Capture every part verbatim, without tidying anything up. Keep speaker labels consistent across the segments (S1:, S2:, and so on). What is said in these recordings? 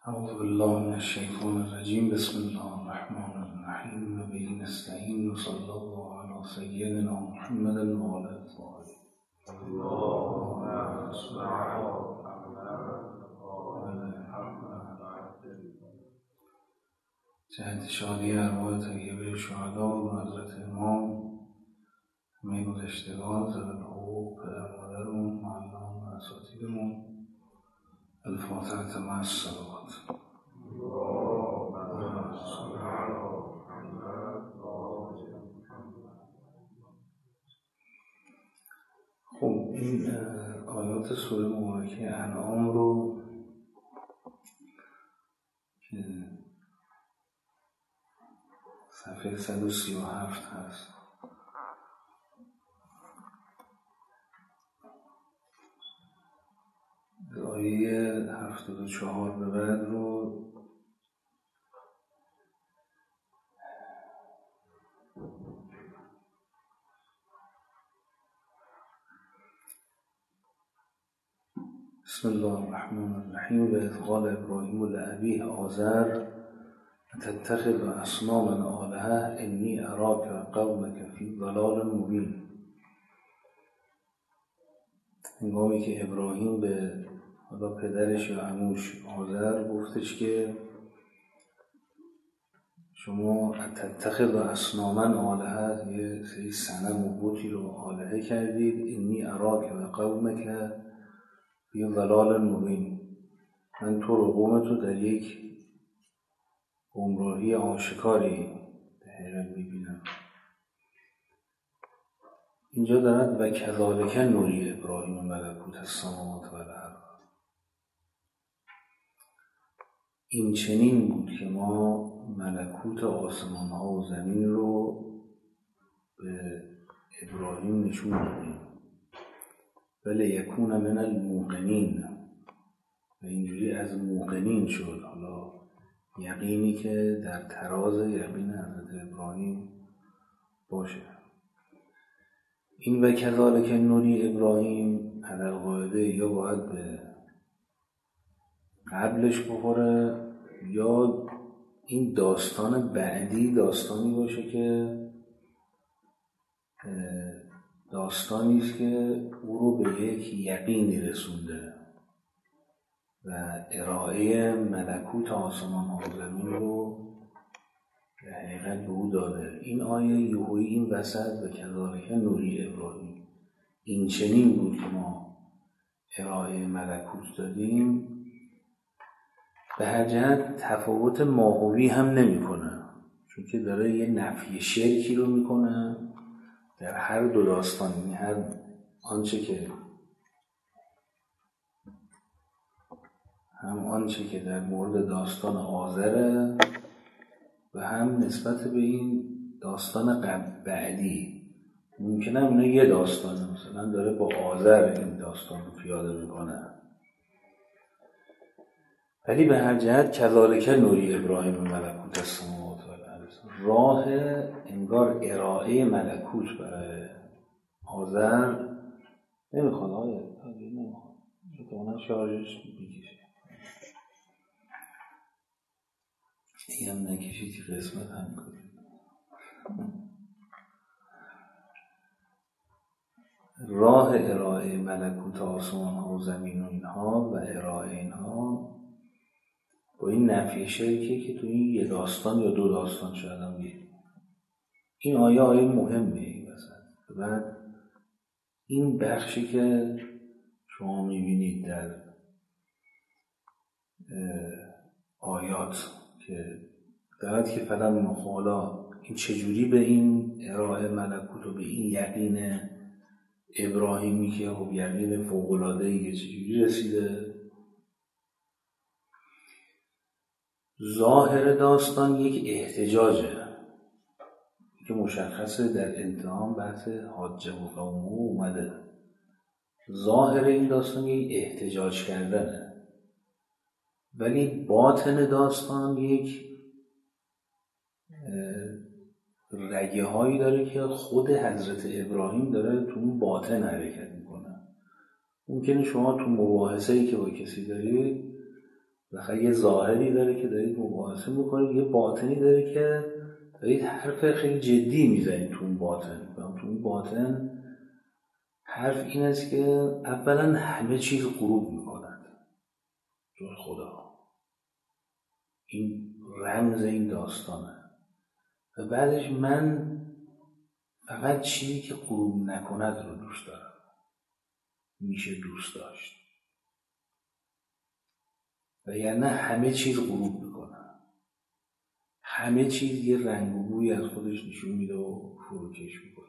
S1: اعوذ بالله من الشیطان الرجیم. بسم الله الرحمن الرحیم و به نستعین و صلی الله علی سیدنا محمد و آله الطاهرین. اللهم صل علی جهت شادی ارواح طیبه شهدا و حضرت امام همه گذشتگان ذوی الحقوق پدر مادرمون معلم و اساتیدمون. الفاتحة مع الصلوات. خب این آیات سوره مبارکه انعام رو که صفحه صد و سی و هفت هست آیه هفتاد و چهار به بعد رو بسم الله الرحمن الرحیم. و اذ قال ابراهیم لأبیه آزر اتتخذ اصناما آلهة انی اراک و قومک فی ضلال مبین. هنگامی که ابراهیم به حالا پدرش یا عموش آزر گفتش که شما اتتخذ اصناما آلهة، یه سری صنم و بتی رو آلهه کردید، انی اراک و قومک فی ضلال مبین، من تو رو قوم تو در یک گمراهی آشکاری به حقیقت میبینم. اینجا دارد و کذالک نوری ابراهیم ملکوت السماوات و الارض، این چنین بود که ما ملکوت آسمان ها و زمین رو به ابراهیم نشون دادیم. ولی یکون من الموقنین، و اینجوری از موقنین شد. حالا یقینی که در تراز یقین حضرت ابراهیم باشه. این و کذالک نوری ابراهیم علل قاعده یا باید به قبلش بخوره یا این داستان بعدی داستانی باشه که داستانی است که او رو به یک یقینی رسونده و ارائه ملکوت آسمان ها و زمین رو به حقیقت به او داده. این آیه یهویی این وسط و کذالک نوری ابراهیم، این چنین بود که ما ارائه ملکوت دادیم، به هر جهت تفاوت ماهوی هم نمی کنه، چون که داره یه نفی شرکی رو میکنه در هر دو داستان. یعنی هر آنچه که هم آنچه که در مورد داستان آزره و هم نسبت به این داستان بعدی. ممکنه اینا یه داستانه، مثلا داره با آزر این داستان رو پیاده میکنه، ولی به هر جهت کذالک نوری ابراهیم ملکوت السماوات و الارض، راه انگار ارائه ملکوت برای آزر نمیخواد. آیا نمیخواد چون شارژش میکشه دیگه هم نکشید که قسمت هم کنید. راه ارائه ملکوت آسمان ها و زمین و اینها و ارائه اینها با این نفی شرکه که تو این یه داستان یا دو داستان شاید هم دید. این آیه آیه مهمه این وسط. بعد این بخشی که شما میبینید در آیات که دارد که فلان مخالا این چجوری به این ارائه ملکوت و به این یقین ابراهیمی که خب یقین فوق‌العاده‌ای چجوری رسیده. ظاهر داستان یک احتجاجه که مشخصه در انتهام بحث حاجه و قومه اومده. ظاهر این داستان یک احتجاج کردنه، ولی باطن داستان یک رگه هایی داره که خود حضرت ابراهیم داره تو اون باطن حرکت میکنه. ممکنه شما تو مباحثه‌ای که با کسی دارید بخاطر یه ظاهری داره که دارید مباحثه میکنید، یه باطنی داره که دارید حرف خیلی جدی میزنید تو اون باطن. و تو اون باطن حرف این است که اولا همه چیز غروب میکند جز خدا. این رمز این داستانه. و بعدش من فقط چیزی که غروب نکند رو دوست دارم. میشه دوست داشت. و یعنی همه چیز غروب میکنه. همه چیز یه رنگ و بوی از خودش نشون میده و فروکش میکنه.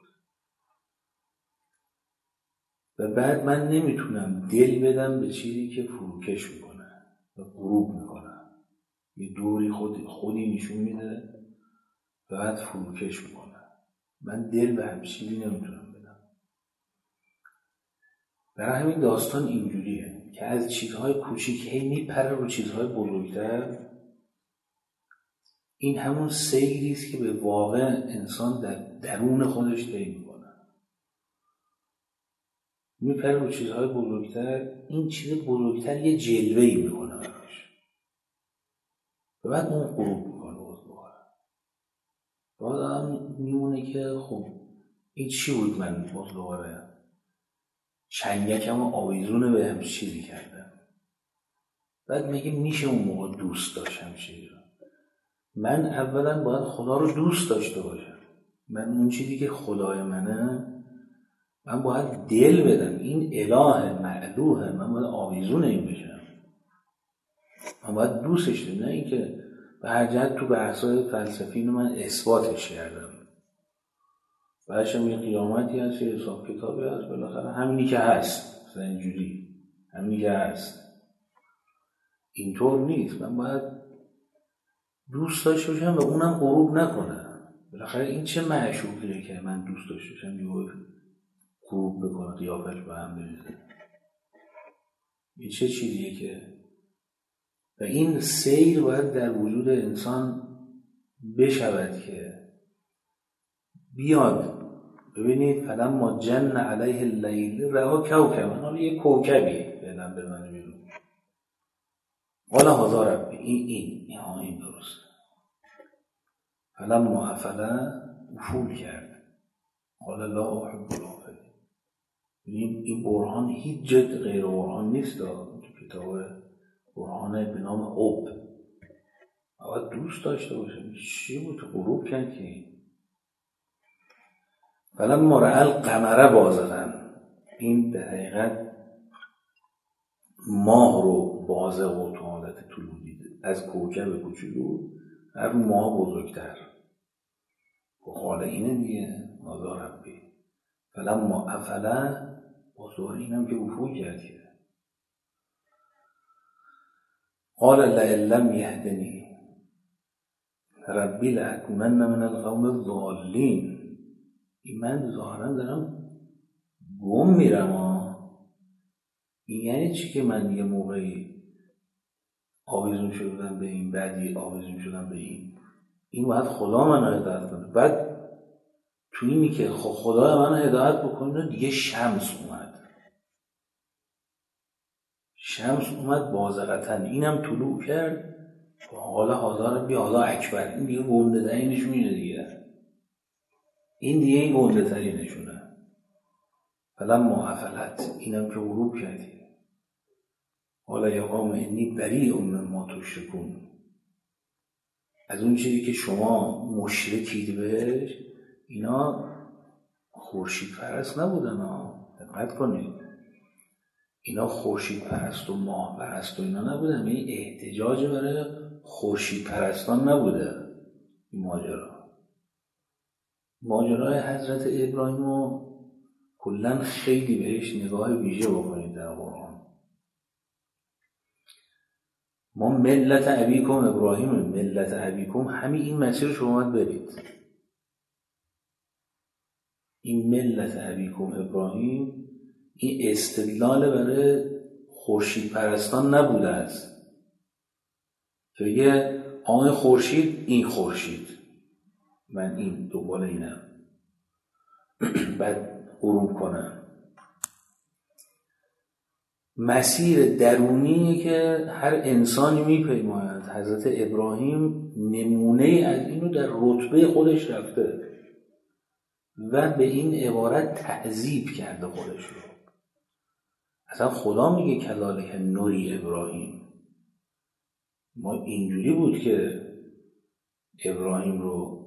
S1: و بعد من نمیتونم دل بدم به چیزی که فروکش میکنه و غروب میکنه. یه دوری خود خودی نشون میده و بعد فروکش میکنه. من دل به همه چیزی نمیتونم بدم. برای همین داستان اینجوریه که از چیزهای کوچیک هی میپره رو چیزهای بزرگتر. این همون سیری است که به واقع انسان در درون خودش طی میکنه. میپره رو چیزهای بزرگتر. این چیز بزرگتر یه جلوه‌ای میکنه براش و بعد اون غروب میکنه. بعد آدم میمونه که خب این چی بود؟ من باز دوباره چنگکم و آویزونه به هم چیزی کردم. بعد میگه میشه اون موقع دوست داشتم چیزی رو. من اولا باید خدا رو دوست داشته باشم. من اون چیزی که خدای منه من باید دل بدم. این اله معلوهه. من باید آویزون این بشم. من باید دوستش دارم. نه این که به هر جهت تو بحث‌های فلسفی اینو من اثباتش کردم. بعدش هم یه قیامتی هست، یه حساب کتابی هست، بالاخره همینی که هست. مثلا اینجوری همینی که هست. اینطور نیست. من باید دوست داشته باشم و اونم غروب نکنه. بالاخره این چه معشوقیه که من دوست داشته باشم یه غروب بکنه، قیافش به هم بریزه. این چه چیزیه که و این سیر باید در وجود انسان بشود که بیاد. ببینید فلما جن علیه اللیل رأى کوکبا. حالا یه کوکبی بدن بزنه بیرون. قال هذا ربی. این این این این درست. فلما افل افول کرد. قال لا احب الافلین. این این برهان هیچ جد غیر برهان نیست. تو کتاب برهان به نام حب. باید دوست داشته باشه. چی بود غروب کرد که فلما رأى القمر بازغا. این در حقیقت ماه رو بازغ و تو حالت طلوع دیده از کوکب کوچولو هر ماه بزرگتر. قال اینه دیگه هذا ربی. فلما افل بازور اینم که افول کرد که قال لئن لم یهدنی ربی لأکونن من القوم الضالین. این من ظاهرا دارم گم میرم ها. این یعنی چی که من یه موقعی آویزون شدم به این، بعدی آویزون شدم به این. این باید خدا من هدایت کنه. بعد تو اینی که خدا من هدایت بکنه دیگه شمس اومد. شمس اومد بازغتن. اینم طلوع کرد. حالا حاضر بی حالا اکبر. این دیگه گنده تری نشونه دیگه. این دیگه این گنده تری نشونه. فلما افلت. اینم که غروب کردی. حالا یا قوم انی بریء مما تشرکون. از اون چیزی که شما مشرکید بهش، اینا خورشید پرست نبودن ها. دقت کنید. اینا خورشید پرست و ماه پرست و اینا نبودن. این احتجاج برای خورشید پرستان نبوده. این ماجرا ماجرای حضرت ابراهیم رو کلن خیلی بهش نگاه ویژه بکنید در قرآن. ما ملت ابیکم ابراهیم. ملت ابیکم همین این مسیر شما باید برید. این ملت ابیکم ابراهیم این استدلال برای خورشید پرستان نبوده است که یه آن خورشید این خورشید من این دنبال اینم بعد غروب کنم. مسیر درونیه که هر انسانی میپیماید. حضرت ابراهیم نمونه از اینو در رتبه خودش رفته و به این عبارت تعذیب کرده خودش رو. اصلا خدا میگه کذالک نوری ابراهیم. ما اینجوری بود که ابراهیم رو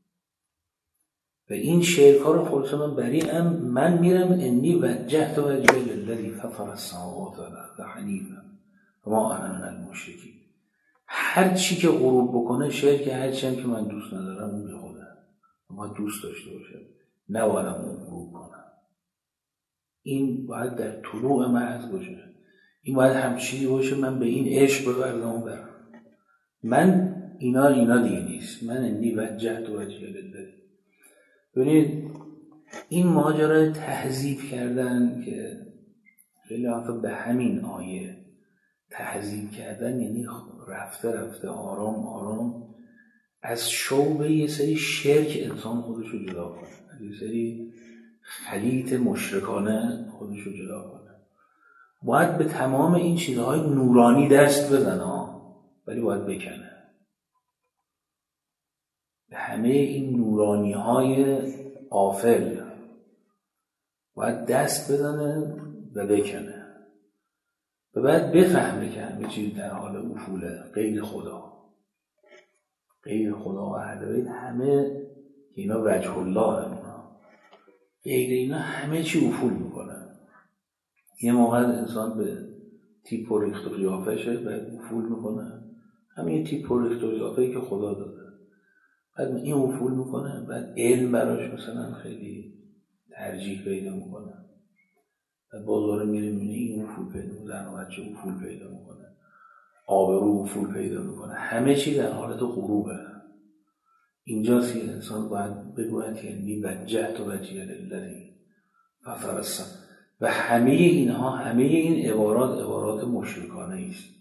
S1: و این شعرها رو خلاصه من بریئم، من میرم انی وجهت وجهی للذی فطر السماوات والارض حنیفا وما انا من المشرکین. هر چی که غروب بکنه شعر که هر چی که من دوست ندارم اون بخوده، ما دوست داشته باشه، نباید اون غروب کنم. این باید در طلوع محض باشه، این باید همچینی باشه من به این عشق ببردم برم. من اینا اینا دیگه نیست. من انی وجهت وجهی للذی. ببینید این ماجرای تهذیب کردن که خیلی وقتا به همین آیه تهذیب کردن یعنی رفته رفته آرام آرام از شوبه یه سری شرک انسان خودش رو جدا کنه، از یه سری خلیط مشرکانه خودش رو جدا کنه. باید به تمام این چیزهای نورانی دست بزنه ولی باید بکنه. به همه این نورانی های آفل باید دست بزنه و بکنه و بعد بفهمه که همه چیز در حال افوله. غیر خدا، غیر خدا و اهل بیت همه که اینا وجه الله اونا، غیر اینا همه چی افول میکنه. یه موقع انسان به تیپ و ریخت و قیافشه بعد افول میکنه، همین تیپ و ریخت و قیافه‌ای که خدا داده بعد این افول میکنه، بعد علم براش مثلا خیلی ترجیح پیدا میکنه، بعد بازار میره میبینه این افول پیدا میکنه، زن و بچه افول پیدا میکنه، آبرو افول پیدا میکنه، همه چی در حالت غروبه. اینجاست که انسان باید بگوید که انی وجهت وجهی للذی فطر السماوات و همه اینها، همه این عبارات عبارات مشرکانه است.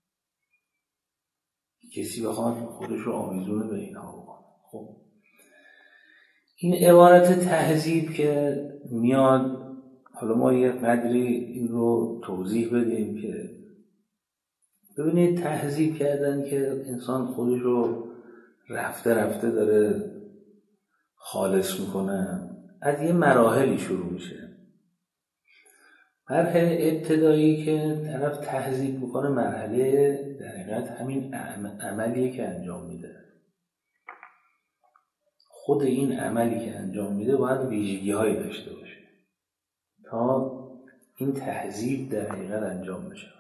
S1: کسی بخواد خودش رو آویزون به اینها بکنه. خب این عبارت تهذیب که میاد، حالا ما یه قدری این رو توضیح بدیم که ببینید تهذیب کردن که انسان خودش رو رفته رفته داره خالص میکنه از یه مراحلی شروع میشه. مرحله ابتدایی که طرف تهذیب میکنه مرحله در حقیقت همین عملیه که انجام میده. خود این عملی که انجام میده باید ویژگی هایی داشته باشه تا این تهذیب در حقیقت انجام بشه.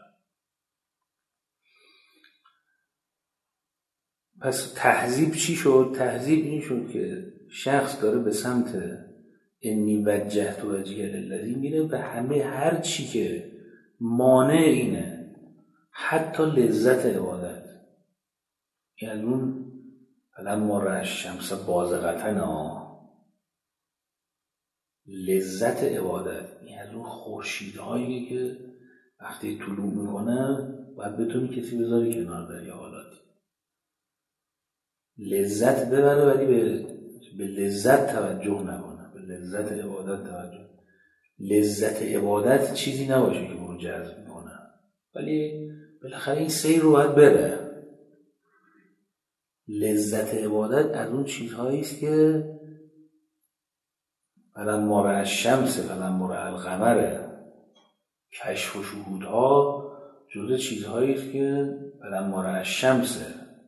S1: پس تهذیب چی شد؟ تهذیب این شد که شخص داره به سمت انی وجهت وجهی للذی میره و همه هر چی که مانع اینه، حتی لذت عبادت، یعنی اون فلما رأى الشمس بازغة لذت عبادت، یعنی اون خورشیدهایی که وقتی طلوع میکنه باید بتونی کسی بذاری کنار در یه حالاتی لذت ببره ولی به, به لذت توجه نکنه، به لذت عبادت توجه. لذت عبادت چیزی نباشه که اون رو جذب میکنه ولی بالاخره این سیر رو باید بره. لذت عبادت از اون چیزهایی است که فلما رأى الشمس فلما رأى القمر، کشف و شهودها جزء چیزهایی است که فلما رأى الشمس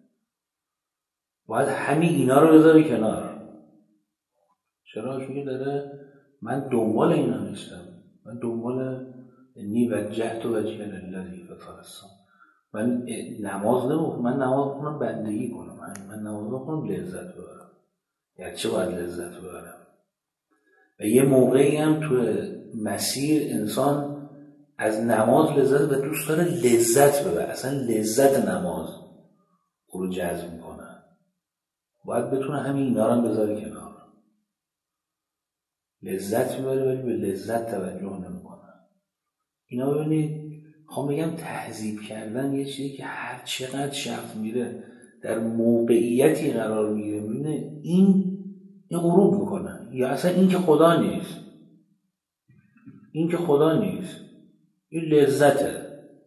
S1: باید همین اینا رو بذاری کنار. چرا؟ چون داره من دنبال اینا نیستم، من دنبال انی وجهت وجهی للذی فطر السماوات. من نماز نمیخونم، من نماز میخونم بندگی کنم، من نماز میخونم لذت ببرم. یعنی چه باید لذت ببرم؟ و یه موقعی هم تو مسیر انسان از نماز لذت و دوست داره لذت ببره، اصلا لذت نماز او رو جذب میکنه. باید بتونه همین اینا رو بذاره کنار. لذت میبره ولی به لذت توجه نمیکنه. اینا ببینید خواهم بگم تهذیب کردن یه چیزی که هر چقدر شخص میره در موقعیتی قرار میگیره میبینه این این غروب میکنه، یا اصلا این که خدا نیست، این که خدا نیست، این لذته.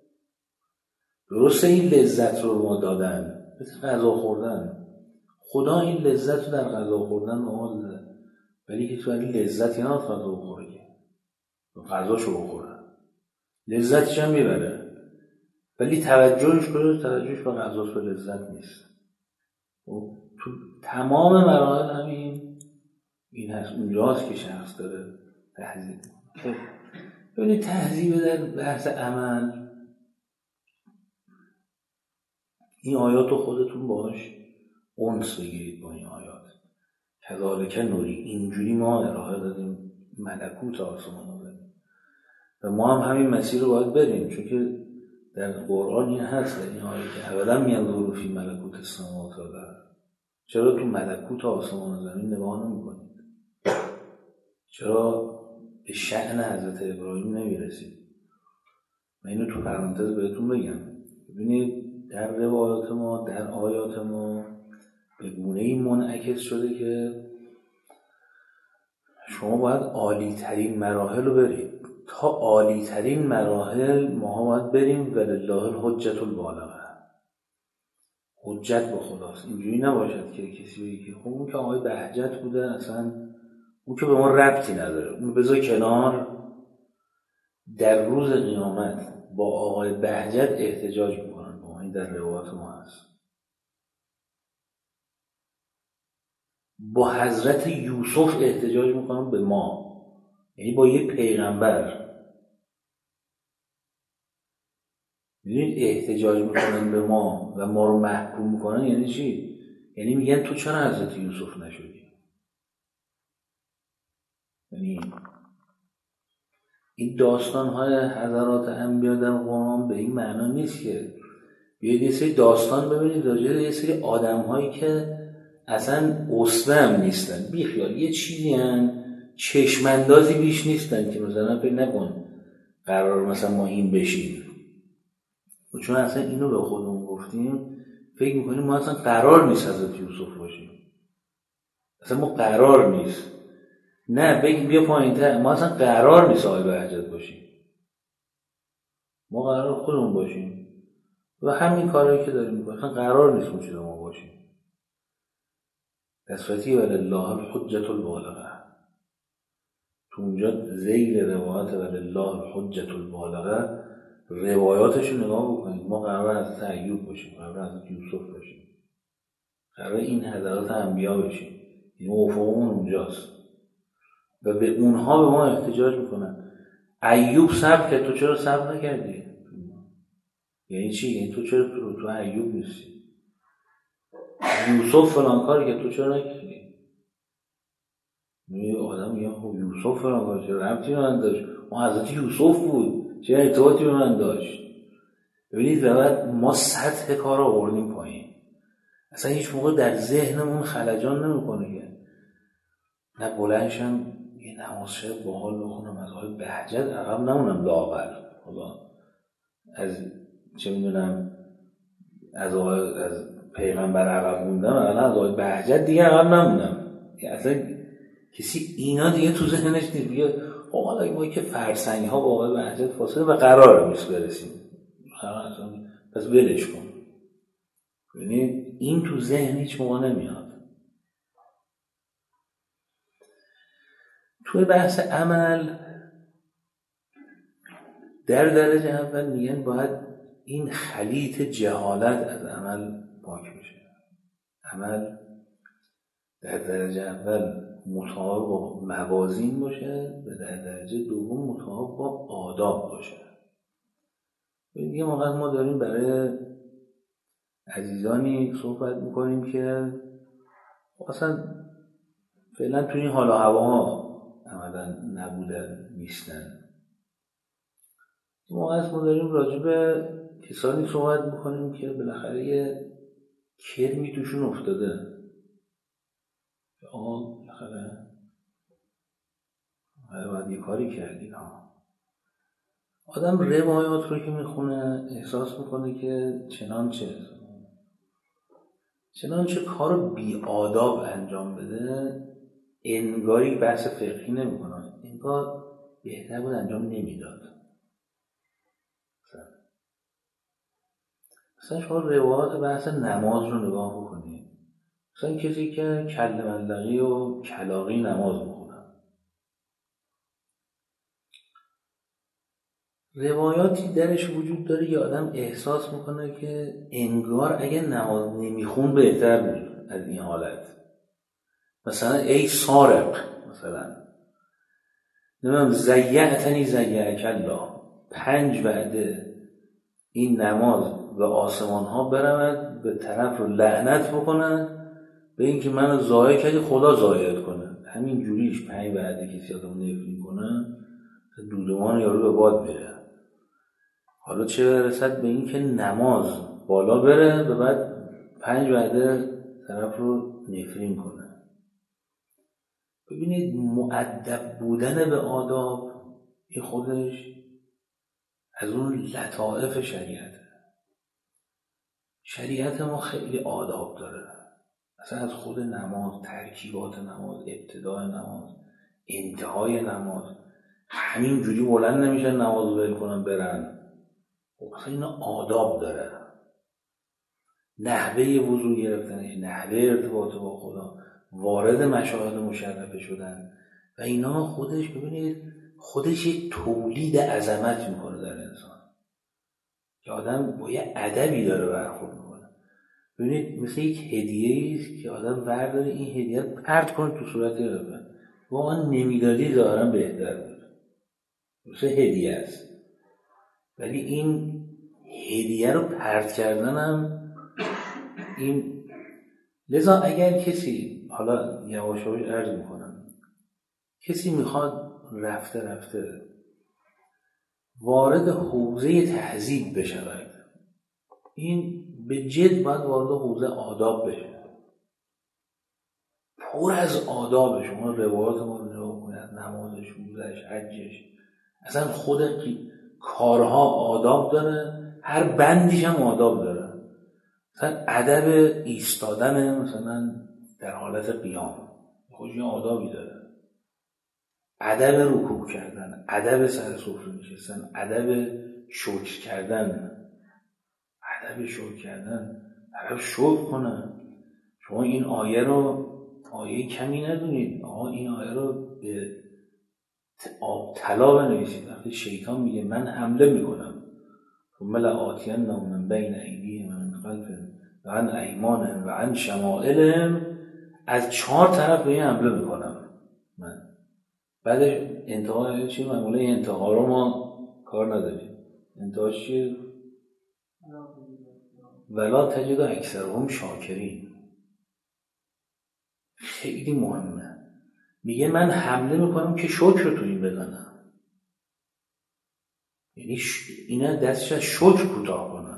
S1: درسته این لذت رو ما دادن، مثل غذا خوردن. خدا این لذت رو در غذا خوردن به ما داده، ولی که تو این لذتی نه غذا بخوره که غذاشو بخوره، لذتش هم میبره، ولی توجهش کنه، توجهش به غذاش به لذت نیست. و تو تمام مراحل همین این هست. اونجاست که شخص داره تهذیب میکنه. ببینید تهذیب در بحث عمل، این آیات رو خودتون باهاش انس بگیرید با این آیات. کذالک نوری، اینجوری ما ارائه دادیم ملکوت آسمان رو دادیم و ما هم همین مسیر رو باید بریم، چون که در قرآن این هست در این آیه که اولا ینظروا فی ملکوت السماوات والارض، چرا تو ملکوت آسمان و زمین نگاه نمی‌کنید؟ چرا به شأن حضرت ابراهیم نمیرسید؟ من اینو تو پرانتز بهتون بگم. ببینید در روایات ما، در آیات ما به گونه‌ای منعکس شده که شما باید عالی ترین مراحل رو برید. تا عالی ترین مراحل ما باید بریم ولله الحجة البالغه. حجت به خداست. اینجوری نباشد که کسی بگه که خب اون که آقای بهجت بوده، اصلا اون که به ما ربطی نداره، اون بذار کنار. در روز قیامت با آقای بهجت احتجاج میکنن، با این در روایات ما هست. با حضرت یوسف احتجاج میکنن به ما، یعنی با یک پیغمبر. میدونید احتجاج میکنن به ما و ما رو محکوم میکنن یعنی چی؟ یعنی میگن تو چرا حضرت یوسف نشدی؟ یعنی این داستان‌های حضرات انبیا در قرآن به این معنا نیست که بیاید یه سری داستان ببینید راجع به یه سری آدم‌هایی که اصلا اصلا هم نیستن، بیخیال یه چیزی هن، چشمندازی بیش نیستن که مثلا فکر نکن قرار مثلا ما این بشیم، چون اصلا اینو به خودمون گفتیم فکر میکنیم ما اصلا قرار نیست حضرت یوسف باشیم، اصلا ما قرار نیست. نه بگیم بیا پایین تر، ما اصلا قرار نیست آقای بهجت باشیم، ما قرار خودمون باشیم و همین کارهایی که داریم میکنیم اصلا قرار نیست اون چیز ما باشیم. دستفتی ولله الحجة البالغه، تو اونجا ذیل روایت ولله الحجة البالغه روایاتش رو نگاه بکنید. ما قرار حضرت ایوب باشیم، قرار حضرت یوسف باشیم، قرار این حضرات انبیا باشیم، این افقمون اونجاست و به اونها به ما احتجاج میکنن. ایوب صبر کرد، تو چرا صبر نکردی؟ یعنی چی؟ یعنی تو چرا تو, تو ایوب نیستی؟ یوسف فلان کاری که تو چرا نکردی؟ یه آدم میگه خب یوسف فلان کاری چرا ربطی به من داشت؟ ما حضرت یوسف بود، چه ارتباطی به من داشت؟ ببینید بعد ما سطح کار رو آوردیم پایین، اصلا هیچ موقع در ذهنمون خلجان نمیکنه که نه بلندشم یه نماز شب باحال بخونم از آقای بهجت عقب نمونم لاغر، حالا از چه میدونم از آقای از پیغمبر عقب موندم، الان از آقای بهجت دیگه عقب نمونم. اصلا کسی اینا دیگه تو ذهنش نیست، دیگه خب حالا ما که فرسنگ ها با آقای بهجت فاصله و قرار نیست برسیم، پس ولش کن. یعنی این تو ذهن هیچ موقع نمیاد. توی بحث عمل در درجه اول میگن باید این خلیط جهالت از عمل پاک بشه. عمل در درجه اول مطابق با موازین باشه و در درجه دوم مطابق با آداب باشه. یه موقع ما داریم برای عزیزانی صحبت میکنیم که اصلا فعلا توی این حال و هواها عملا نبودن نیستن. موقع ما داریم راجع به کسانی صحبت میکنیم که بالاخره یه کرمی توشون افتاده، آقا بالاخره باید یه کاری کردی. آدم روایات رو که میخونه احساس میکنه که چنانچه چنانچه کار بی آداب انجام بده انگاری بحث فقهی نمیکنه، انگار بهتر بود انجام نمیداد. مثلا شما روایات بحث نماز رو نگاه بکنید، مثلا کسی که کله ملقی و کلاغی نماز میخونن، روایاتی درش وجود داره که آدم احساس میکنه که انگار اگه نماز نمیخون بهتر بود از این حالت. مثلا ای سارق، مثلا نمیم زیعتنی زیعک الله، پنج وعده این نماز و آسمان ها برمد به طرف رو لعنت بکنن به این که منو ضایع کردی خدا ضایعت کنه. همین جوریش پنج وعده کسی آدم نفرین کنه دودمان یارو به باد میره، حالا چه برسد به این که نماز بالا بره و بعد پنج وعده طرف رو نفرین کنه. ببینید مؤدب بودن به آداب این خودش از اون لطائف شریعته. شریعت ما خیلی آداب داره، مثلا از خود نماز، ترکیبات نماز، ابتدای نماز، انتهای نماز، همین جوری بلند نمیشن نماز ول کنن برن، مثلا اینا آداب داره. نحوه وضو گرفتنش، نحوه ارتباط با خدا، وارد مشاهد مشرفه شدن و اینا خودش ببینید خودش یک تولید عظمت میکنه در انسان که آدم با یه ادبی داره برخورد میکنه. ببینید مثل یک هدیه است که آدم برداره این هدیه رو پرت کنه تو صورت یارو، واقعا نمیدادی ظاهرا بهتر بود، مثل هدیه است، ولی این هدیه رو پرت کردن هم این. لذا اگر کسی، حالا یواش یواش عرض میکنم، کسی میخواد رفته رفته وارد حوزه تهذیب بشود، این به جد باید وارد حوزه آداب بشه. پر از آداب. شما روایات ما رو نگاه کنید، نمازش، روزش، حجش، اصلا خود کارها آداب داره، هر بندیش هم آداب داره. مثلا ادب ایستادن مثلا در حالت قیام خودش آدابی داره، ادب رکوع کردن، ادب سر سفره نشستن، ادب شکر کردن، ادب شکر کردن طرف شکر کنه. شما این آیه رو آیه کمی ندونید، آقا این آیه رو به آب طلا بنویسید. وقتی شیطان میگه من حمله میکنم ثم لآتینهم من بین ایدیهم و من خلفهم و عن ایمانهم و عن شمائلهم، از چهار طرف به این حمله میکنم من. بعدش انتهای چی؟ معموله انتها رو ما کار نداریم. انتهاش چیه؟ ولا تجد اکثرهم شاکرین. خیلی مهمه. میگه من حمله میکنم که شکر تو این بزنم، یعنی اینا دستش از شکر کوتاه کنن.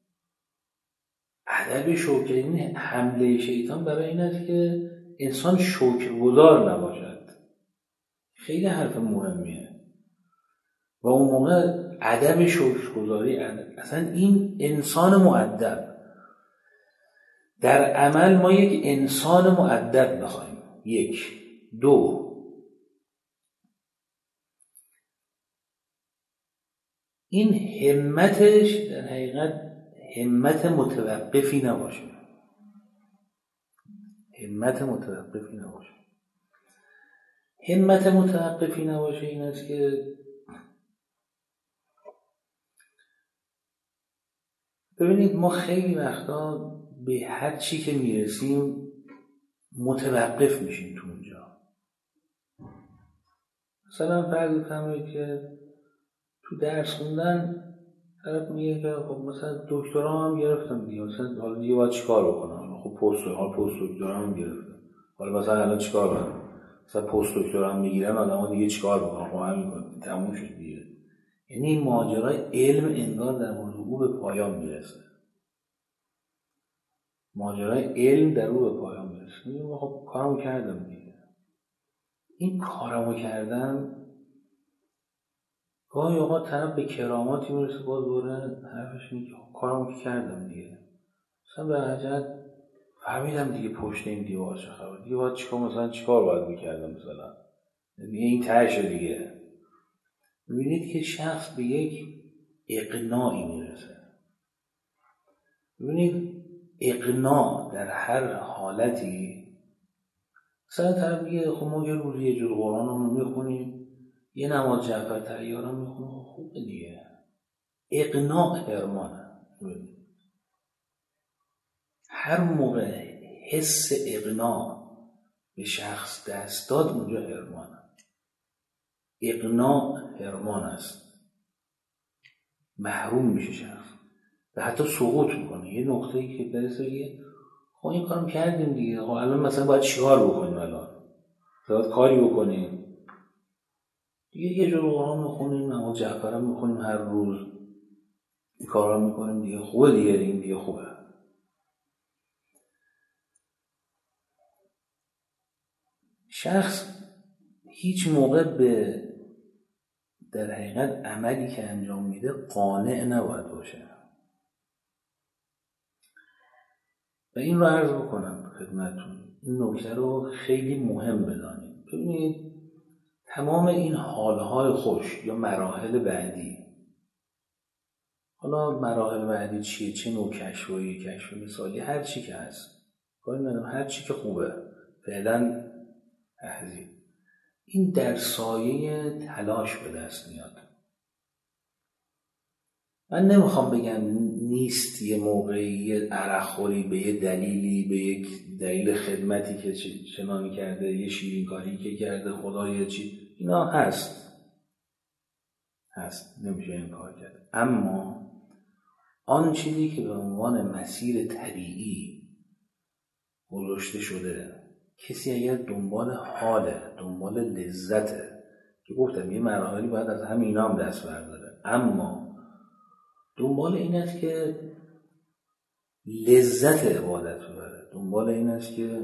S1: ادب شکر، این حمله شیطان برای این است که انسان شکرگزار نباشد. خیلی حرف مهمیه و اون موقع ادب شکرگزاری، اصلا این انسان مؤدب. در عمل ما یک انسان مؤدب میخوایم. یک. دو، این همتش در حقیقت همت متوقفی نباشه. همت متوقفی نباشه. همت متوقفی نباشه این است که ببینید ما خیلی وقتا به هر چی که میرسیم متوقف میشیم تو اونجا. مثلا فرض بفرمایید که تو درس خوندن طرف میگه که خب مثلا دکترا هم گرفتم دیگه، مثلا حالا دیگه باید چیکار بکنم؟ خب پست حال پست دکترا هم گرفتم، حالا مثلا الان چیکار کنم؟ مثلا پست دکترا هم میگیرن آدم‌ها دیگه چیکار بکنن؟ خب همین کن تموم شد دیگه. یعنی ماجرای علم انگار در مورد او به پایان میرسه. ماجرای علم در او به پایان میرسه. میگم خب کارمو کردم دیگه. این کارمو کردم گاهی اوقات طرف به کراماتی میرسه، باز دوره حرفش میگه کارمو که کردم دیگه. مثلا به حجت فهمیدم دیگه پشت این دیوار چه خبر، دیگه باید چیکار، مثلا چیکار باید میکردم مثلا دیگه این تهشه دیگه. میبینید که شخص به یک اقناعی میرسه. ببینید اقناع در هر حالتی، مثلا طرف میگه خب ما یه روزی یه جور قرآن رو میخونیم، یه نماز جعفر طیار رو میخونیم، خوبه دیگه. اقناع حرمانه. هر موقع حس اقناع به شخص دست داد اونجا حرمانه. اقناع حرمان است، محروم میشه شخص و حتی سقوط میکنه. یه نقطه‌ای که برسه بگه خب این کارم کردیم دیگه، خب الان مثلا باید چیکار بکنیم؟ الان باید کاری بکنیم دیگه، یه جور قرآن میخونیم، نماز جعفر هم میخونیم هر روز، این کارا میکنیم دیگه، خوبه دیگه، این دیگه خوبه. شخص هیچ موقع به در حقیقت عملی که انجام میده قانع نباید باشه. و این رو عرض بکنم خدمتتون، این نکته رو خیلی مهم بدانید. ببینید تمام این حالهای خوش یا مراحل بعدی، حالا مراحل بعدی چیه؟ چه نوع کشف و یه کشف مثالی، هر چی که هست، هر چی که خوبه فعلا احزی، این در سایه تلاش به دست میاد. من نمیخوام بگم نیست یه موقعی یه عرق خوری به یه دلیلی، به یک دلیل خدمتی که چنانی کرده، یه شیرین کاری که کرده خدا، یه چی، اینا هست هست نمیشه این کار کرد. اما آن چیزی که به عنوان مسیر طبیعی گذاشته شده، کسی اگر دنبال حاله، دنبال لذته، که گفتم یه مراحلی باید از همین اینا هم دست برداره، اما دنبال این است که لذت عبادت ببره، دنبال این است که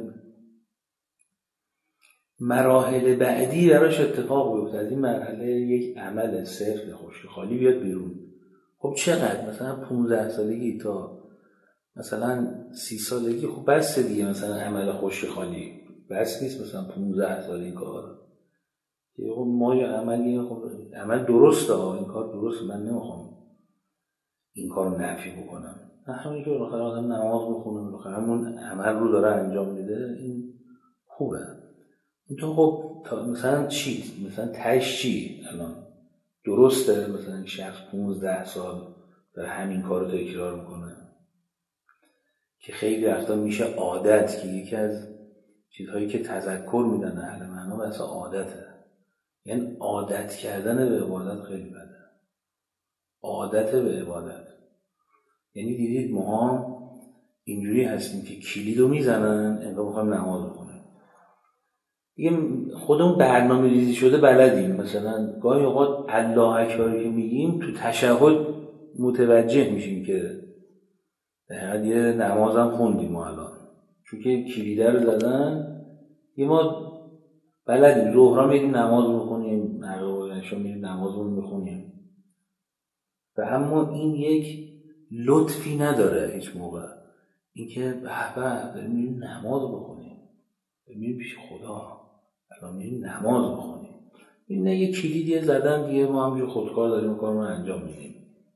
S1: مراحل بعدی براش اتفاق بیفته، از این مرحله یک عمل صرف خشک خالی بیاد بیرون. خب چقدر؟ مثلا پونزده سالگی تا مثلا سی سالگی، خب بس دیگه، مثلا عمل خشک خالی بس نیست، مثلا پونزده سال این کار که خب ما یه عملی، خب عمل درسته، این کار درسته، من نمیخوام این کار رو نفی بکنم، همین که بالاخره آدم نماز بخونه، بالاخره همون عمل رو داره انجام میده، این خوبه. این تو خب مثلا چی؟ مثلا تش چی؟ الان درسته مثلا شخص پونزده سال داره همین کار رو تکرار میکنه که خیلی وقتا میشه عادت، که یکی از چیزهایی که تذکر میدن اهل معنا بحث عادته. یعنی عادت کردن به عبادت خیلی بده. عادت به عبادت یعنی دیدید ما اینجوری هستیم که کلیدو میزنن انگار میخوایم نماز بخونیم دیگه، خودمون برنامه ریزی شده بلدیم. مثلا گاهی اوقات الله اکبر که میگیم تو تشهد متوجه میشیم که در یه نمازم خوندیم ما الان، چون که کلیده رو زدن، یه ما بلدیم ظهرا میریم نماز بخونیم، عقب میریم نمازمون بخونیم، و اما این یک لطفی نداره هیچ موقع، اینکه به به داریم میریم نماز بخونیم، میریم پیش خدا، الان میریم نماز بخونیم. این نه یه کلیدی زدن دیگه، ما همجور خودکار داریم کارمون رو انجام میدیم.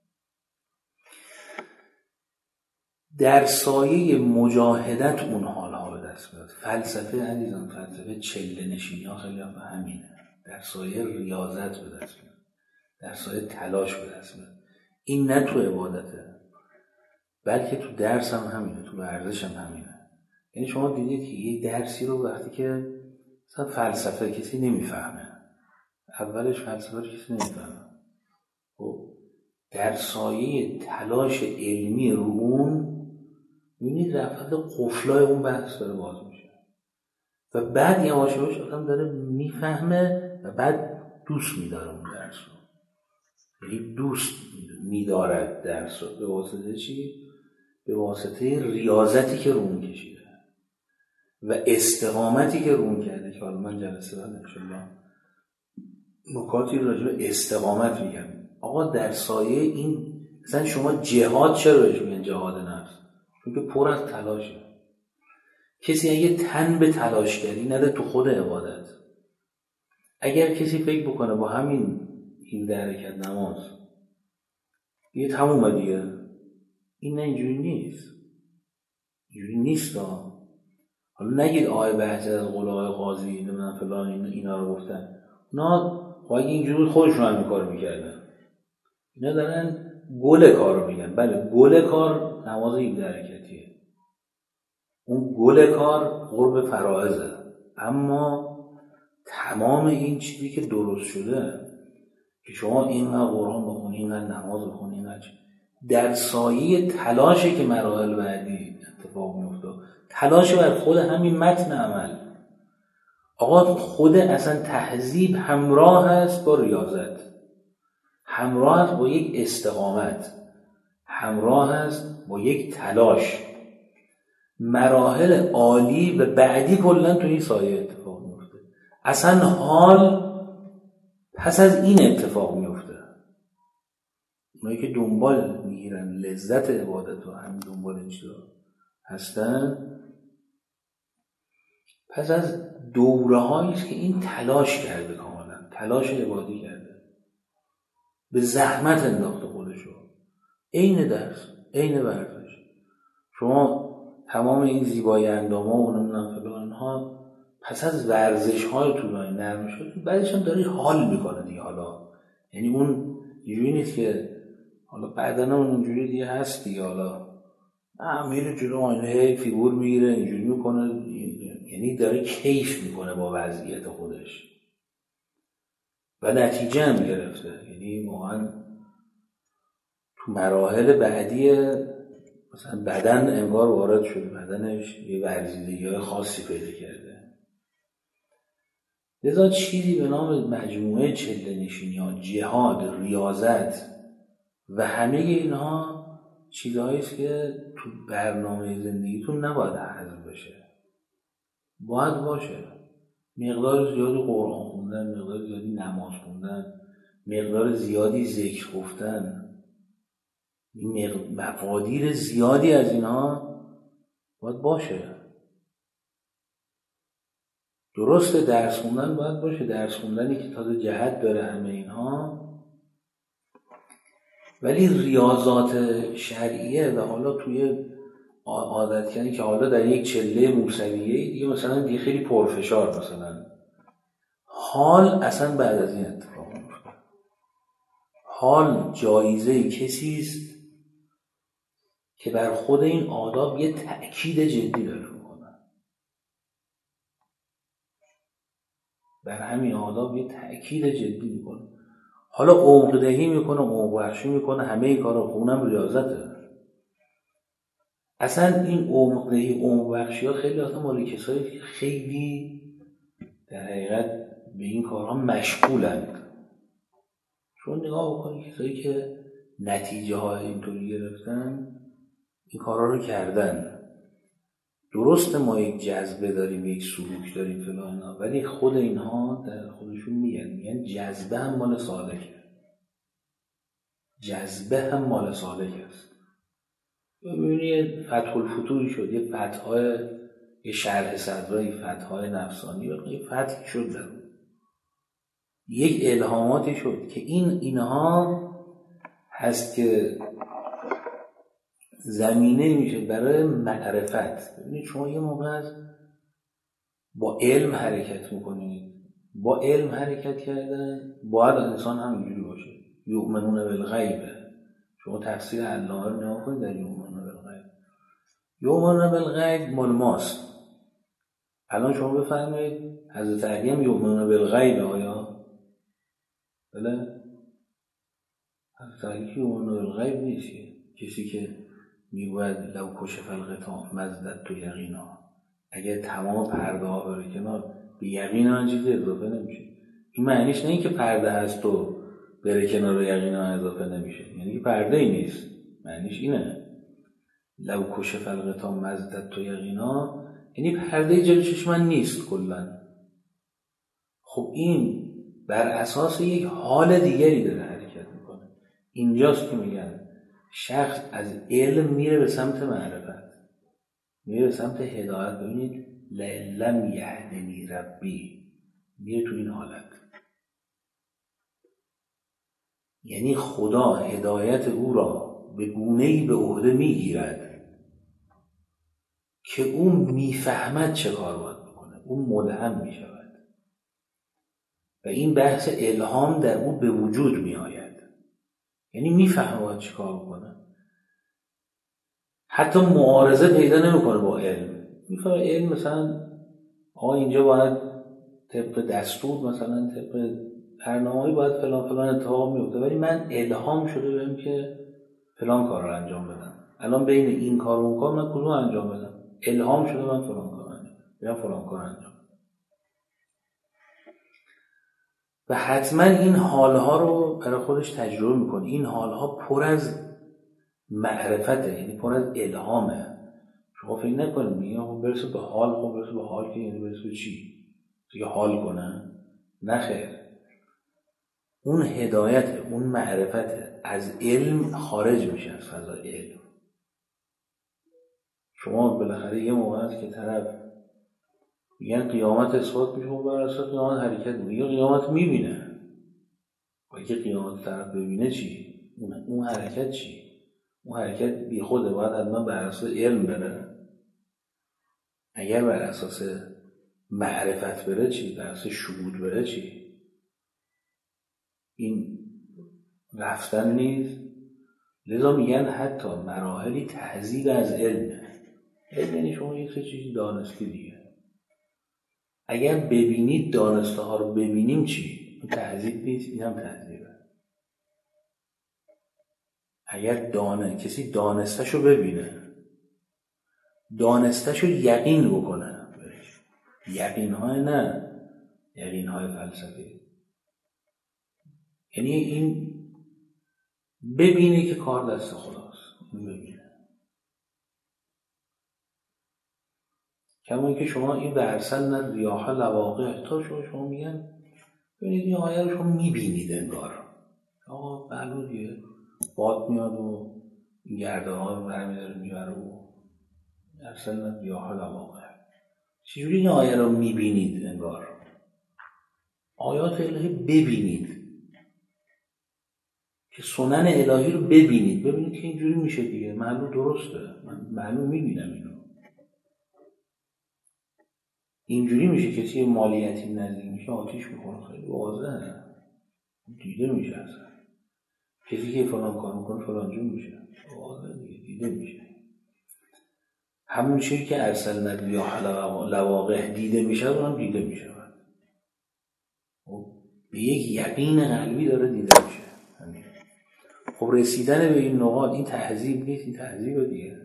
S1: در سایه مجاهدت اون حالها به دست میاد. فلسفه عزیزان، فلسفه چله نشینی ها خیلی هم همینه، در سایه ریاضت به دست میاد، در سایه تلاش به دست میاد. این نه تو عبادته، بلکه تو درس هم همینه، تو ورزش هم همینه. یعنی شما دیدید که یه درسی رو وقتی که مثلا فلسفه کسی نمیفهمه، اولش فلسفه رو کسی نمیفهمه، خب در سایه تلاش علمی رو اون میبینید رفت قفلای اون بحث داره باز میشه، و بعد یواش یواش آدم داره میفهمه و بعد دوست میداره اون درس رو. یعنی دوست میدارد درس رو به واسطه چی؟ به واسطه ریاضتی که رو اون کشیده و استقامتی که رو اون کرده، که حالا من جلسه بعد انشالله نکاتی راجع به استقامت میگم. آقا در سایه این مثلا شما جهاد چرا بهش میگن جهاد نفس؟ چون که پر از تلاشه. کسی اگه تن به تلاشگری نده تو خود عبادت، اگر کسی فکر بکنه با همین هفده حرکت نماز یه تمومه دیگه، این نه اینجوری نیست، اینجوری نیست ها. حالا نگید آقای بحث از قول آقای قاضی نمیدونم فلان اینا رو گفتن، اونا خواهی اینجوری خودشون هم این کار میکردن، اینا دارن گل کار رو میگن. بله گل کار نماز این حرکتیه، اون گل کار قرب فرائضه، اما تمام این چیزی که درست شده که شما اینقدر قرآن بخونی، اینقدر نماز بخونی، اینقدر در سایه تلاشه که مراحل بعدی اتفاق میفته، تلاش بر خود همین متن عمل. آقا خود اصلا تهذیب همراه هست با ریاضت، همراه هست با یک استقامت، همراه هست با یک تلاش. مراحل عالی و بعدی کلن تو این سایه اتفاق میفته. اصلا حال پس از این اتفاق میفته. اونایی که دنبال میگیرن لذت عبادت و همین دنبال این چیزا هستن، پس از دوره هاییست که این تلاش کرده، کاملا تلاش عبادی کرده، به زحمت انداخته خودشو، عین درس، عین ورزش. شما تمام این زیبایی اندام‌ها و نمیدونم فلان اینها پس از ورزش های طولانی نرم شد، بعدش هم داری حال میکنه دیگه. حالا یعنی اون اینجوری نیست که حالا بعدنا اون اونجوری دیگه هست دیگه، حالا نه میره جلو آینه هی فیگور میگیره اینجوری میکنه، یعنی داره کیف میکنه با وضعیت خودش و نتیجه هم گرفته. یعنی واقعا تو مراحل بعدی مثلا بدن انگار وارد شده، بدنش یه ورزیدگی‌های خاصی پیدا کرده. لذا چیزی به نام مجموعه چله نشینی‌ها، جهاد، ریاضت و همه اینها چیزهاییست که تو برنامه زندگیتون نباید حذف بشه، باید باشه. مقدار زیادی قرآن خوندن، مقدار زیادی نماز خوندن، مقدار زیادی ذکر گفتن، مقادیر زیادی از اینها باید باشه. درسته درس خوندن باید باشه، درس خوندنی که تازه جهت داره همه اینها، ولی ریاضات شرعیه و حالا توی عادت کنی که حالا در یک چله موسویه دیگه مثلا دیگه خیلی پرفشار، مثلا حال اصلا بعد از این اتفاق میفته. حال جایزه کسیست که بر خود این آداب یه تأکید جدی داره میکنه، بر همین آداب یه تأکید جدی میکنه. حالا عمق دهی میکنه، عمق بخشی میکنه، همه این کارا خونم ریاضته. اصلا این عمق دهی، عمق بخشی ها خیلی اصلا مال کسایی که خیلی در حقیقت به این کارها مشغولند. چون نگاه بکنی کسایی که نتیجه های اینطوری گرفتن، این کارها رو کردن. درسته ما یک جذبه داریم، یک سلوک داریم فلان، ولی خود اینها در خودشون میگن میگن جذبه هم مال سالکه، جذبه هم مال سالک است. ببینید فتح الفتوحی شد، یه فتح‌های یه شرح صدرای فتح‌های نفسانی و یه فتحی شد در اون. یک الهاماتی شد که این اینها هست که زمینه میشه برای معرفت. ببینید شما یه موقع از با علم حرکت میکنید، با علم حرکت کردن باید انسان هم اینجوری باشه. یؤمنون بالغیب، شما تفسیر علامه رو نگاه کنید در یؤمنون بالغیب. یؤمنون بالغیب مال ماست. الان شما بفرمایید حضرت علی هم یؤمنون بالغیب آیا؟ بله؟ حضرت علی که یؤمنون بالغیب نیست، کسی که میگوید لو کشف الغطاء مزددت یقینا، اگه تمام پرده ها بره کنار به یقینا این چیزی اضافه نمیشه. این معنیش نه که پرده هست و بره کنار به یقینا اضافه نمیشه، یعنی که پرده ای نیست. معنیش اینه لو کشف الغطاء مزددت یقینا، یعنی پرده جلوی چشم من نیست کلا. خب این بر اساس یک حال دیگری داره حرکت میکنه. اینجاست که میگن شخص از علم میره به سمت معرفت، میره به سمت هدایت. ببینید لم یهدنی ربی، میره تو این حالت، یعنی خدا هدایت او را به گونه‌ای به عهده میگیرد که او میفهمد چه کار باید بکنه، او ملهم میشود و این بحث الهام در او به وجود میآید. یعنی میفهمه باید چه کار بکنه، حتی معارضه پیدا نمیکنه با علم. میفهمه علم مثلا آقا اینجا باید طبق دستور، مثلا طبق برنامه‌ای باید فلان فلان اتفاق میفته، ولی من الهام شده بهم که فلان کار رو انجام بدم. الان بین این کار و اون کار من کدوم انجام بدم؟ الهام شده من فلان کار انجام بدم، فلان کار انجام بدم. و حتما این حالها رو برای خودش تجربه میکنه. این حالها پر از معرفته، یعنی پر از الهامه. شما فکر نکنید میگه خب برسه به حال، خب برسه به حال که یعنی برسه به چی؟ دیگه حال کنه؟ نه خیر. اون هدایت، اون معرفت از علم خارج میشه از فضای علم. شما بالاخره یه موقع هست که طرف میگن قیامت اثبات میشه و بر اساس قیامت حرکت میگه، قیامت میبینه. و اگه قیامت طرف ببینه چی؟ اون, اون حرکت چی؟ اون حرکت بی خوده، باید حتما بر اساس علم بره. اگر بر اساس معرفت بره چی؟ بر اساس شهود بره چی؟ این رفتن نیست. لذا میگن حتی مراحلی تهذیب از علمه. علم یعنی شما یه سه چیزی دانستی دیگه. اگر ببینید دانسته ها رو ببینیم چی؟ این تهذیب نیست، این هم تهذیبه. اگر دانه کسی دانستشو ببینه، دانستشو یقین بکنه، یقین های نه یقین های فلسفی، یعنی این ببینه که کار دست خداست، این ببینه. کما اینکه شما این برسن ریاح لواقع تا شما شما میگن ببینید این آیه رو شما میبینید انگار آقا بلودیه باد میاد و گرده ها رو برمیداره میبره و برسن ریاح لواقع. چجوری این آیه رو میبینید انگار؟ آیات الهی ببینید که سنن الهی رو ببینید، ببینید که اینجوری میشه دیگه، معلوم درسته، من معلوم میبینم اینو. اینجوری میشه کسی مالیتی نزدیک میشه آتیش میخوره، خیلی واضحه، دیده میشه اصلا. کسی که فلان کار میکنه فلان جور میشه، واضحه دیگه، دیده میشه. همون چیزی که ارسلنا الریاح لواقع دیده میشه اونم دیده میشه، به یک یقین قلبی داره دیده میشه. خب رسیدن به این نقاط این تهذیب نیست، این تهذیب دیگه.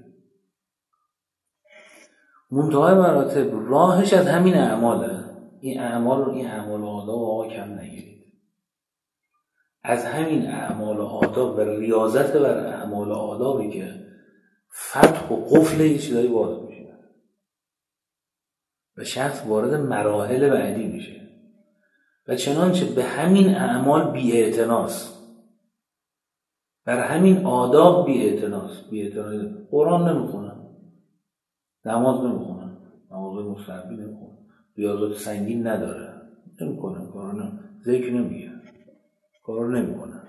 S1: منتهای مراتب راهش از همین اعماله. این اعمال رو این اعمال و آداب آقا کم نگیرید. از همین اعمال و آداب و ریاضت بر اعمال و آدابی که فتح و قفل یه چیزایی باز میشه و شخص وارد مراحل بعدی میشه. و چنانچه به همین اعمال بی‌اعتناست، بر همین آداب بی‌اعتناست. بی‌اعتناست. قرآن نمیخونه، نماز نمیخونه، نماز مستحبی نمیخونه، ریاضات سنگین نداره، نمیکنه، کارو ذکر نمیگه، کارو نمیکنه.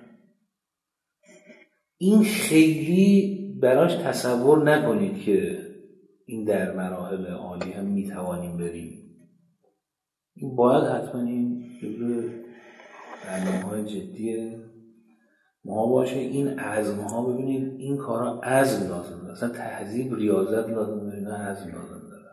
S1: این خیلی براش تصور نکنید که این در مراحل عالی هم میتوانیم بریم. این باید حتما این جزو برنامه‌های جدی ما باشه. این عزم‌ها ببینید این کارا عزم لازم داره، اصلا تهذیب ریاضت لازم داره، نه عزم لازم داره.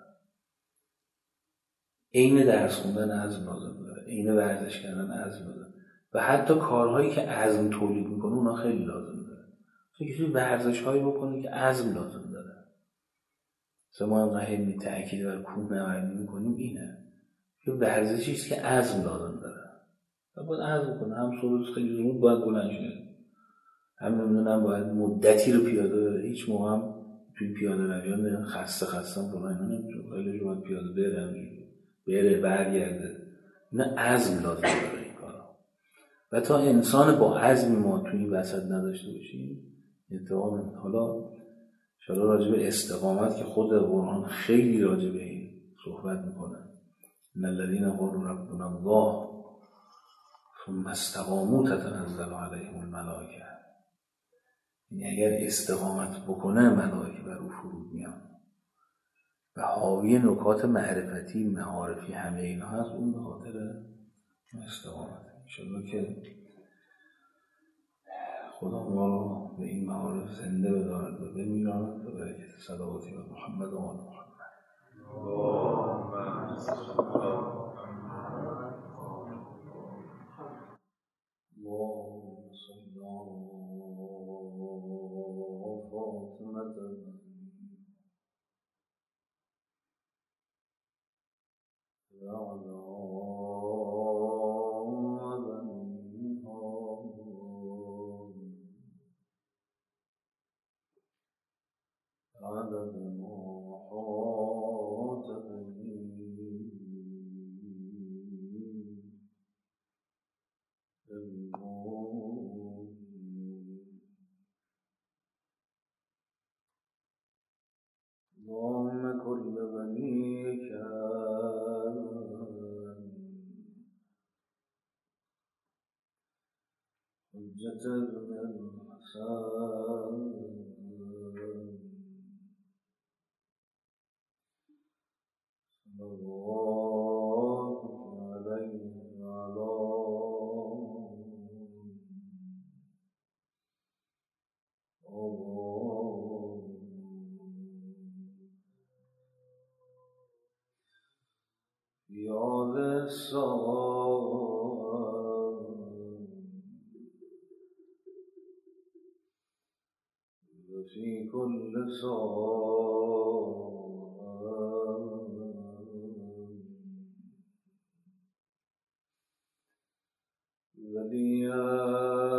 S1: عین درس خوندن عزم لازم داره، عین ورزش کردن عزم داره و حتی کارهایی که عزم تولید میکنه اونا خیلی لازم داره. کسی ورزش‌هایی بکنه که عزم لازم داره. مثلا ما اینقدر خیلی تأکید بر کوه نوردی میکنیم اینه که ورزشی است که عزم لازم داره. و باید عزم کنه، هم صبح خیلی زود باید بلند شه، هم نمیدونم باید مدتی رو پیاده بره. هیچ موقع هم توی پیاده رویان میرن خسته خسته هم بلند نمیشه، خیلی باید پیاده بره بره برگرده. اینا عزم لازم داره این کارا. و تا انسان با عزمی ما توی این وسط نداشته باشیم اتفاق نمیفته. حالا شاید راجع به استقامت که خود قرآن خیلی راجع به این صحبت میکنه، ان الذین قالوا ربنا الله ثم استقاموا تتنزل علیهم الملائکه. یعنی اگر استقامت بکنه ملائکه بر او فرود میان و حاوی نکات معرفتی معارفی همه اینا هست، اون به خاطر استقامت. انشاءالله که خدا ما رو به این معارف زنده بدارد و بمیراند به برکت صلواتی و محمد و آل محمد. اللهم صل على فاطمة وعلى عدد ما حاط به الموت. اللهم كل بنيك حجة ابن الحسن یاد سال و فی کل سال ولیا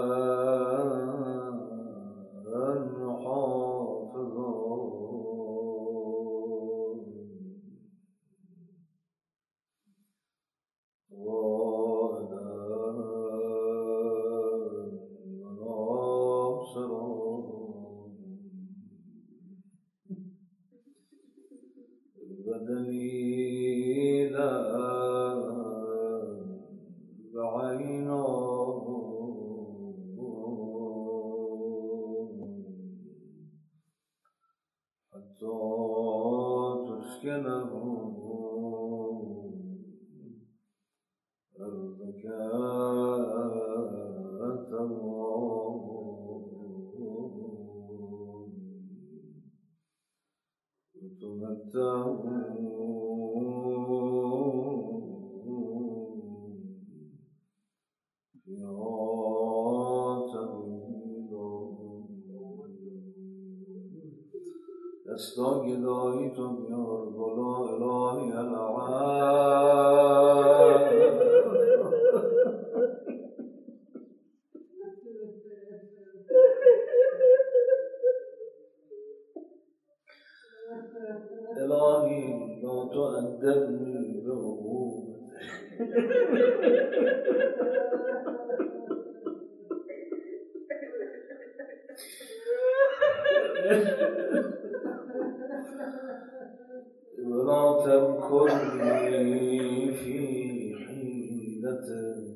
S1: دستا گدایی تو بیار بلا الهی العال الهی لا تؤدبنی به عقوبت ولا تمكرني في حيلتك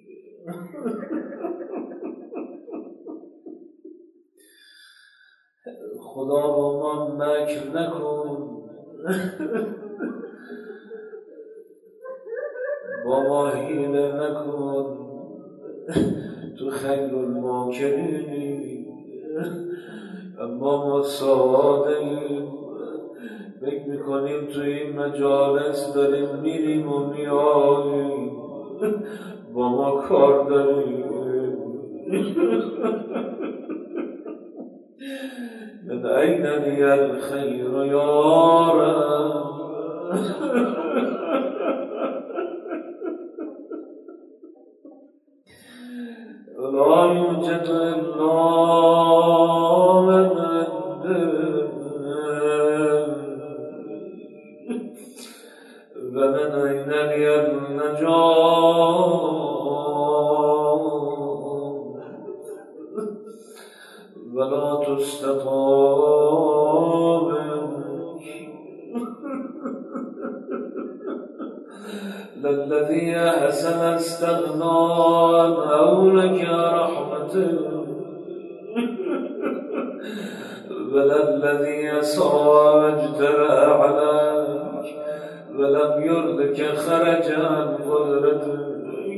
S1: خدا با من مکر نکن با ما حیله نکن تو خیر الماکرینی اما ما ساده ایم فکر میکنیم تو این مجالس داریم میریم و میاییم با ما کار داریم من این لی الخیر یا رب ولا یوجد الا من عندك ومن أين لي النجاة ولا تستطاب للذي أحسن استغنى أو لك رحمته وللذي أسرى واجترى عليك ولم يردك خرج عن قدرته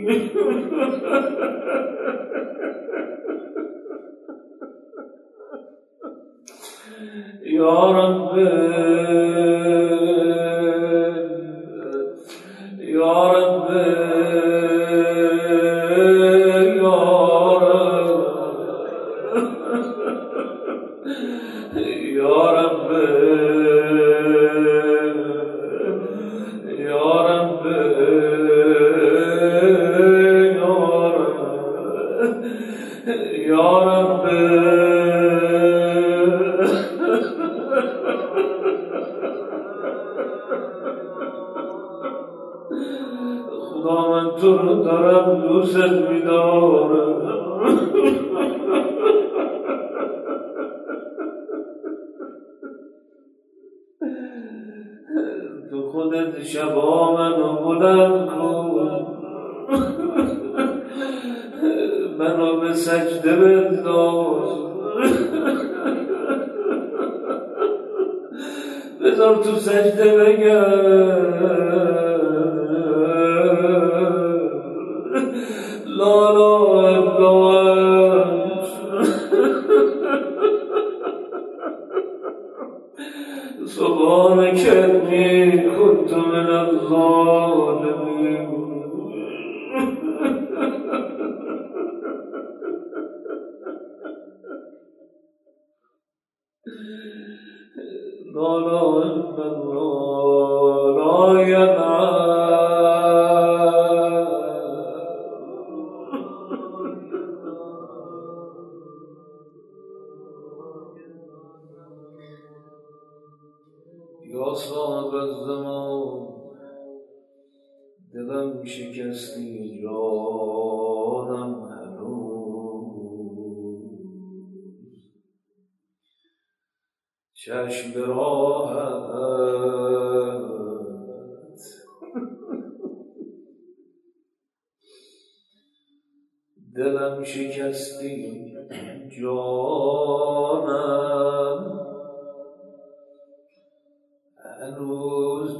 S1: يا رب يا رب يا رب يا رب يا رب خدا من تو رو دارم دوست می‌دارم تو خودت شبا منو بلند کن منو به سجده بنداز بذار تو سجده بگم لا لا الا انت سبحانك إني كنت من الظالمين لا لا إلا الله لا ينعم یا صاحب الزمان دلم شکستی جانم هنوز چشم به راهت دلم شکستی جانم هنوز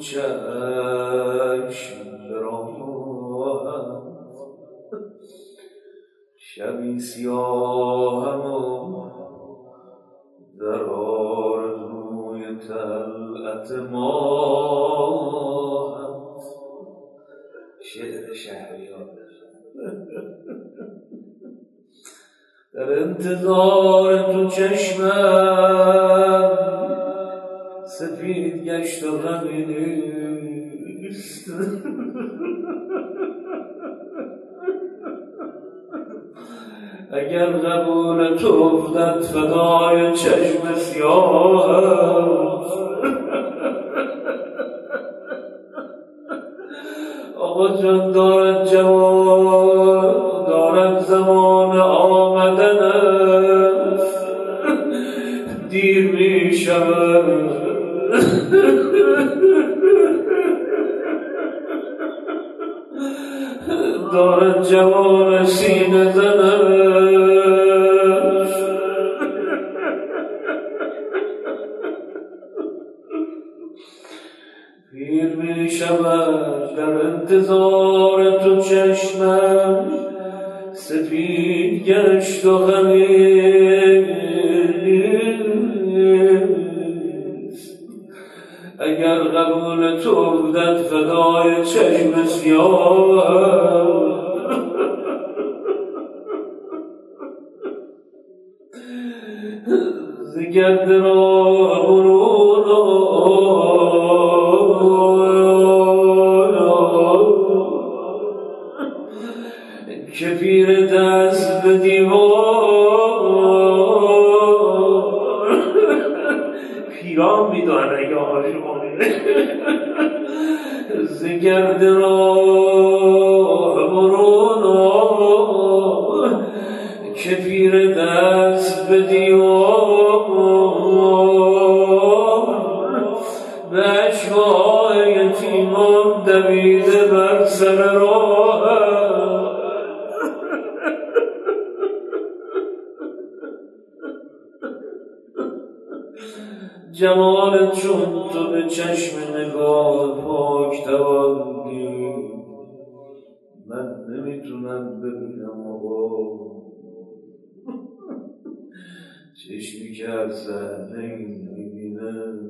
S1: چشم براهم شبی سیاهم و در آرزوی طلعت ماهم شعر شهریار در انتظار تو چشمم سفید گشت و غمی نیست اگر قبول تو افتد فدای چشم سیاه آقا جان دارد جوان دارد زمان آمدن است دیر می شود دارد جوان سینه زنش پیر می شود در انتظار تو چشمم سفید گشت و غمیست اگر قبول تو افتد فدای چشم سیاه ز گرد راه برون که پیر دست به دیوار پیران میدانه یا شما ز گرد راه برون که پیر دست به دیوار به اشوای یتیمان دویده بر سر راه
S2: جمالت چون تو به چشم نگاه پاک توان دید، من نمیتونم ببینم آقا چشمی که از صحنه این میبینه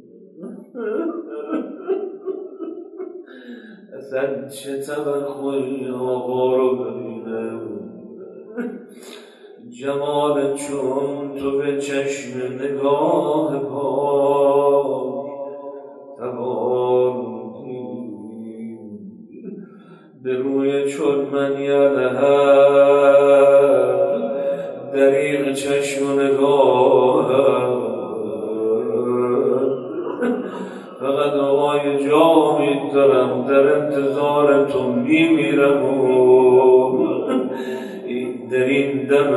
S2: اصلا چه توقعی آقا رو ببینه. جمالت چون تو به چشم نگاه پاک توان دید، به روی چون من یلهر دریغ چشم و نگاه، فقط آقای جامی دارم در انتظار تو میمیرم در این دم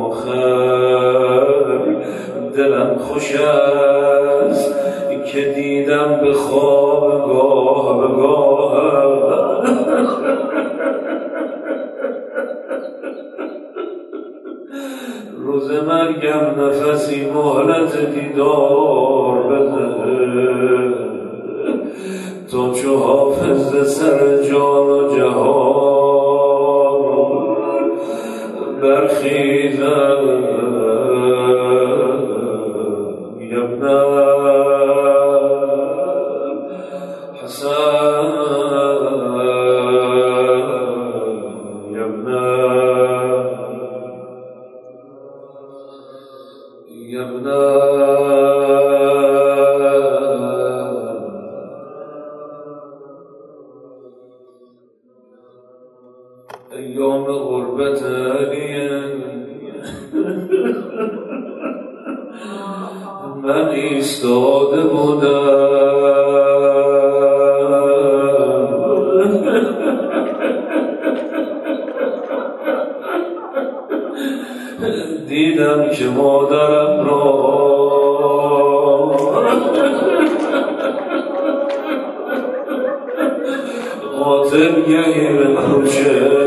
S2: آخر دلم خوش است که دیدم به خواب گاه به گاه. روز مرگم نفسی مهلت دیدار بده، تو چو حافظ سر جان و جهان برخیزم یبن حسن یبن یبن ایام غربت علیه من ایستاده بودم، دیدم که مادرم را قاتل گهی به کوچه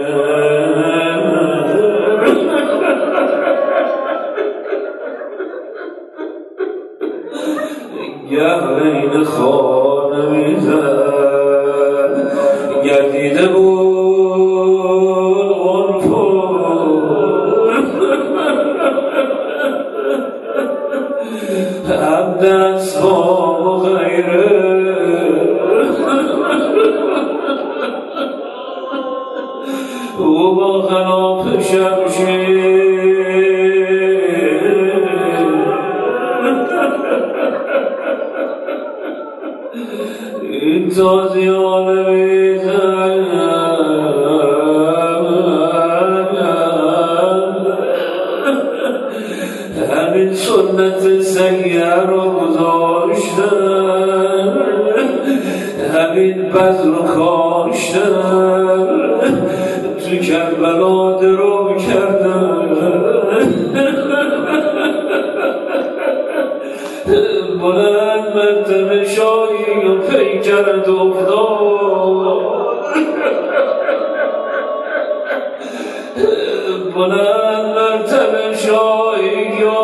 S2: گه بین خانه میزد، گردیده بود غرفون هم دست با غیره او با غلاف شمشیر این تازیانه میزن همین سنت سیه رو گذاشتن، همین بذر رو کاشتن، تو کربلا درو کردن، بلند مرتبه شایی و پیکرت افتاد، بلند مرتبه شایی و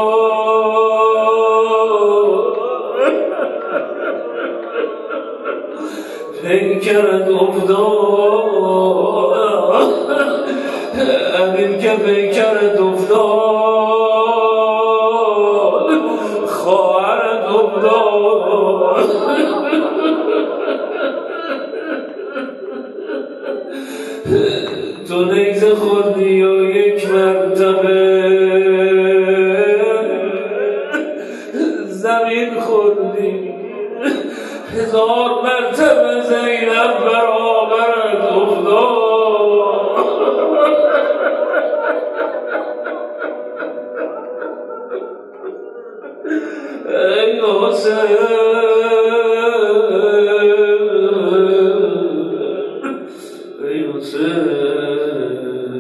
S2: پیکرت افتاد، امین که پیکرت افتاد خواهرت افتاد. تو نیزه خوردی و یک مرتبه زمین خوردی، هزار مرتبه زینب برابرت افتاد. ای حسین ای حسین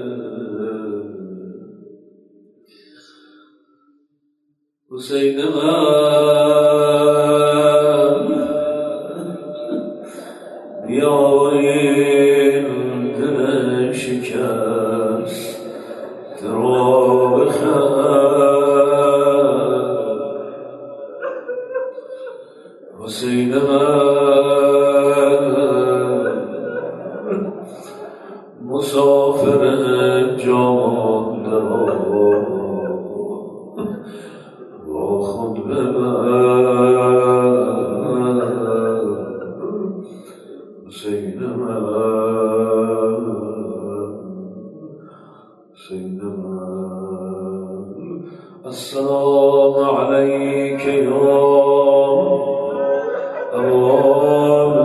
S2: حسین من بیا این دل شکست را بخند،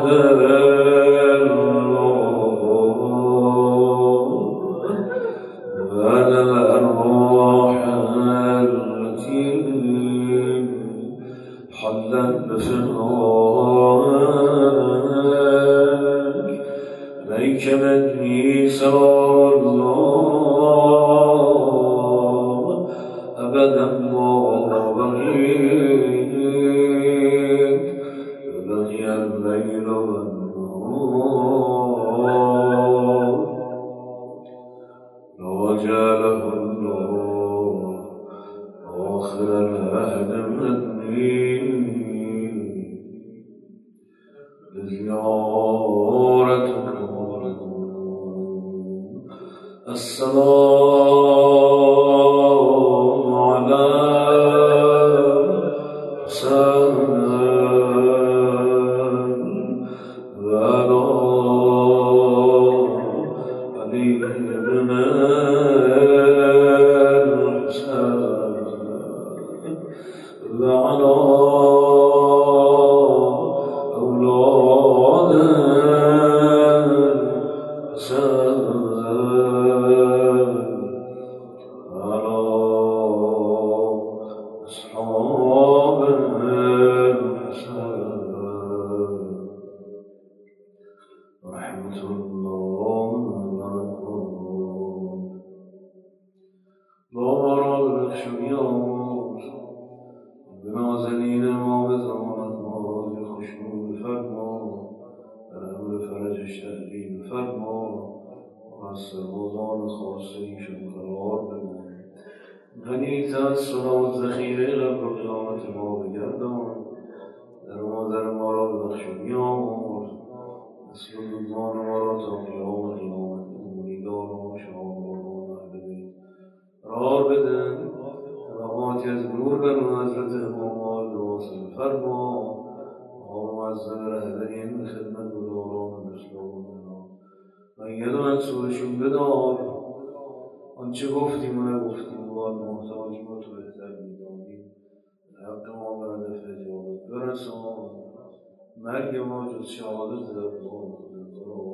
S2: آنچه گفتیم و نگفتیم باید محتاجیم و تو بهتر می‌دانی. حق ما به هدف اجابت برسان. مرگ ما جز شهادت در دعا خودت را